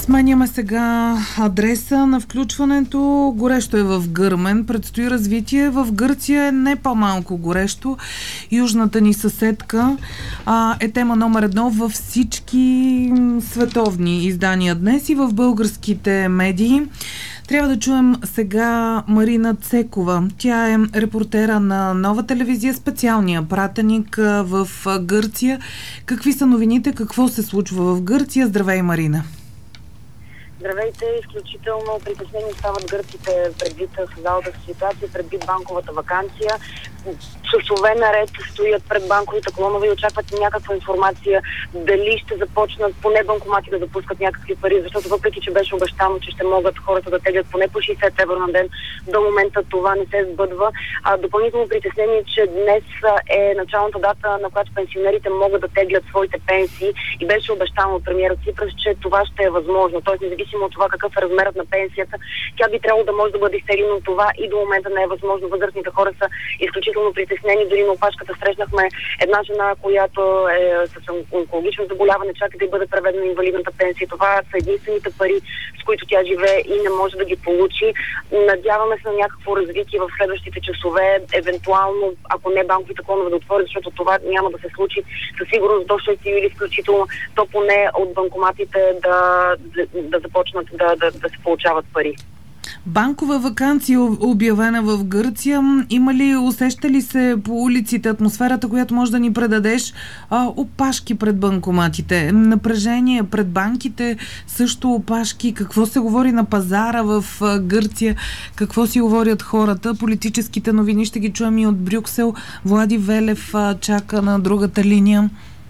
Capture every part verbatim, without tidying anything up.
Сменяме сега адреса на включването. Горещо е в Гърмен. Предстои развитие. В Гърция е не по-малко горещо. Южната ни съседка а, е тема номер едно във всички световни издания днес и в българските медии. Трябва да чуем сега Марина Цекова. Тя е репортера на Нова телевизия, специалния пратеник в Гърция. Какви са новините? Какво се случва в Гърция? Здравей, Марина! Здравейте, изключително притеснени стават гърците предвид създалата ситуация, предвид банковата ваканция. Часове наред стоят пред банковите клонове и очакват някаква информация дали ще започнат поне банкомати да запускат някакви пари, защото въпреки че беше обещано, че ще могат хората да теглят поне по шейсет евро на ден, до момента това не се сбъдва. А допълнително притеснение, че днес е началната дата, на която пенсионерите могат да теглят своите пенсии и беше обещано от премиера Ципрас, че това ще е възможно. Тоест, независимо от това какъв е размерът на пенсията, тя би трябвало да може да бъде изтеглена от това и до момента не е възможно. Възрастните хора са изключително притеснени. Дори на опашката срещнахме една жена, която е с онкологично заболяване, чака да й бъде преведена инвалидната пенсия. Това са единствените пари, с които тя живее и не може да ги получи. Надяваме се на някакво развитие в следващите часове, евентуално, ако не банковите клонове да отворят, защото това няма да се случи със сигурност до шести юли включително, то поне от банкоматите да, да, да започнат да, да, да се получават пари. Банкова ваканция обявена в Гърция. Има ли, усеща ли се по улиците атмосферата, която може да ни предадеш? А, опашки пред банкоматите, напрежение пред банките, също опашки. Какво се говори на пазара в Гърция? Какво си говорят хората? Политическите новини ще ги чуем и от Брюксел. Влади Велев чака на другата линия.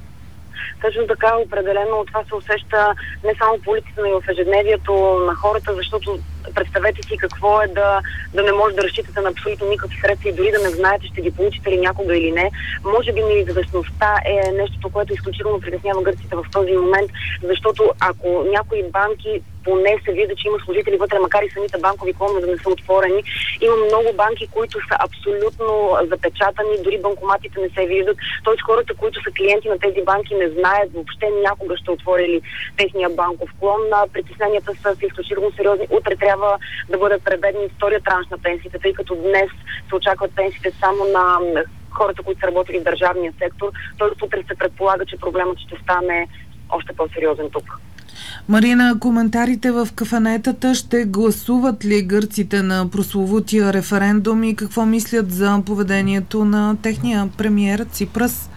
Точно така, определено това се усеща не само по улиците, но и в ежедневието на хората, защото представете си какво е да, да не може да разчитате на абсолютно никакви средства и дори да не знаете ще ги получите ли някога или не. Може би неизвестността е нещото, което изключително притеснява гърците в този момент, защото ако някои банки поне се вижда, че има служители вътре, макар и самите банкови клонове да не са отворени. Има много банки, които са абсолютно запечатани, дори банкоматите не се виждат. Т.е. хората, които са клиенти на тези банки, не знаят въобще някога ще отворили техния банков клон. Притесненията са изключително сериозни. Утре трябва да бъдат преведени втория транш на пенсиите, тъй като днес се очакват пенсиите само на хората, които са работили в държавния сектор. Т.е. утре се предполага, че проблемът ще стане още по-сериозен тук. Марина, коментарите в кафенетата, ще гласуват ли гърците на прословутия референдум и какво мислят за поведението на техния премиер Ципрас?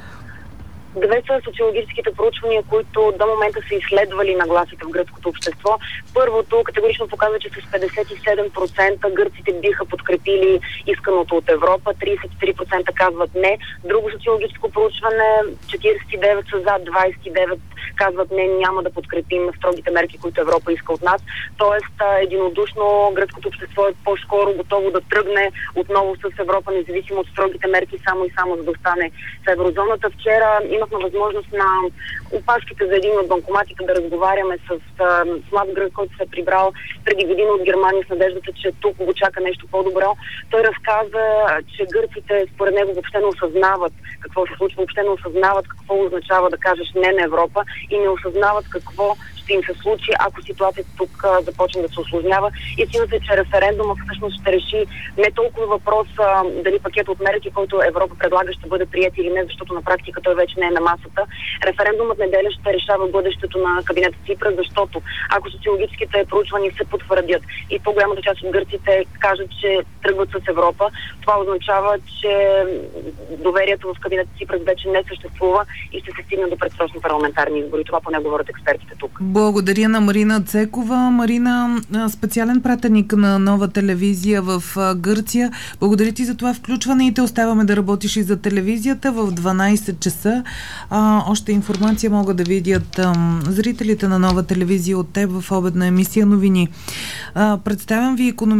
Две са социологическите проучвания, които до момента са изследвали нагласите в гръцкото общество. Първото категорично показва, че с петдесет и седем процента гърците биха подкрепили исканото от Европа, тридесет и три процента казват не. Друго социологическо проучване, четиридесет и девет са за, двадесет и девет казват не, няма да подкрепим строгите мерки, които Европа иска от нас. Тоест, единодушно гръцкото общество е по-скоро готово да тръгне отново с Европа, независимо от строгите мерки, само и само за да остане в еврозоната. Вчера имахме възможност на опашките за един от банкоматите да разговаряме с, с млад грък, който се е прибрал преди година от Германия с надеждата, че тук го чака нещо по-добро. Той разказа, че гърците според него въобще не осъзнават какво се случва, въобще не осъзнават какво означава да кажеш не на Европа и не осъзнават какво ще им се случи, ако ситуацията тук а, започне да се усложнява. Истината е, че референдума всъщност ще реши не толкова въпрос а, дали пакет от мерки, който Европа предлага, ще бъде прият или не, защото на практика той вече не е на масата. Референдумът неделя ще решава бъдещето на кабинета Ципрас, защото ако социологическите проучвания се потвърдят и по-голямата част от гърците кажат, че тръгват с Европа, това означава, че доверието в кабинета Ципрас вече не съществува и ще се стигне до предсрочни парламентарни избори. Това поне говорят експертите тук. Благодаря на Марина Цекова. Марина, специален пратеник на Нова телевизия в Гърция. Благодаря ти за това включване и те оставаме да работиш и за телевизията в дванадесет часа. А, още информация могат да видят а, зрителите на Нова телевизия от теб в обедна емисия новини. А, представям ви икономически